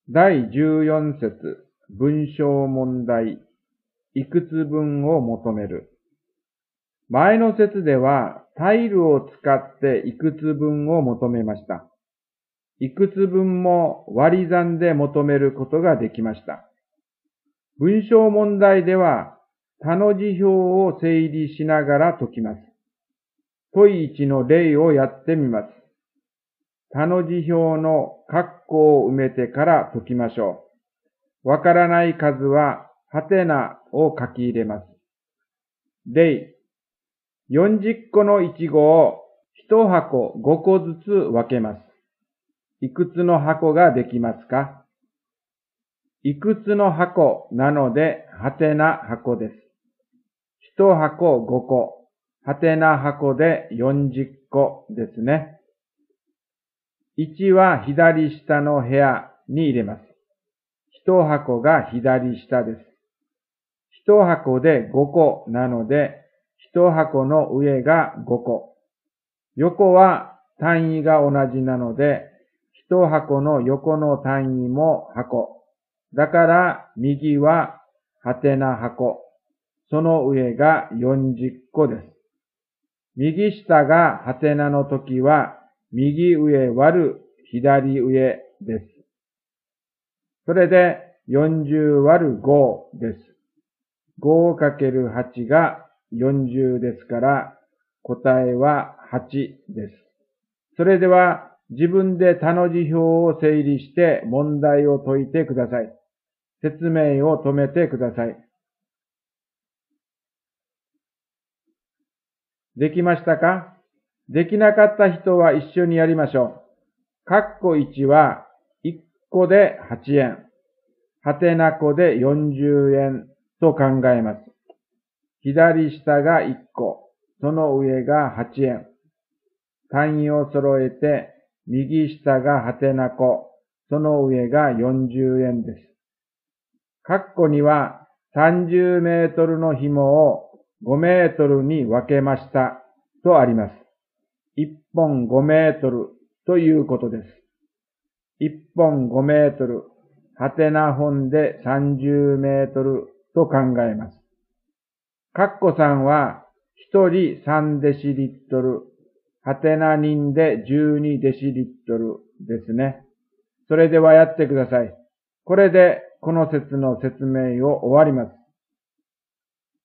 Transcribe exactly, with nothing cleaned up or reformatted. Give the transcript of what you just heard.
だいじゅうよん節、文章問題、いくつ分を求める。前の節では、タイルを使っていくつ分を求めました。いくつ分も割り算で求めることができました。文章問題では、他の辞表を整理しながら解きます。問いいちの例をやってみます。他の辞表の括弧を埋めてから解きましょう。わからない数は、はてなを書き入れます。例、よんじゅっこのいちごをいち箱ごこずつ分けます。いくつの箱ができますか？いくつの箱なので、はてな箱です。いち箱ごこ、はてな箱でよんじゅっこですね。いちは左下の部屋に入れます。いち箱が左下です。いち箱でごこなので、いち箱の上がごこ。横は単位が同じなので、いち箱の横の単位も箱。だから右ははてな箱。その上がよんじゅっこです。右下がはてなの時は、右上割る左上です。それでよんじゅう割るごです。ごかけるはち がよんじゅうですから、答えははちです。それでは自分で他の辞表を整理して問題を解いてください。説明を止めてください。できましたか？できなかった人は一緒にやりましょう。括弧いちはいっこではちえん、はてなこでよんじゅうえんと考えます。左下がいっこ、その上がはちえん。単位を揃えて、右下がはてなこ、その上がよんじゅうえんです。括弧にはさんじゅうメートルの紐をごメートルに分けましたとあります。いっぽんごメートルということです。いっぽんごメートル、はてな本でさんじゅうメートルと考えます。括弧さんはひとりさんデシリットル、はてな人でじゅうにデシリットルですね。それではやってください。これでこの説の説明を終わります。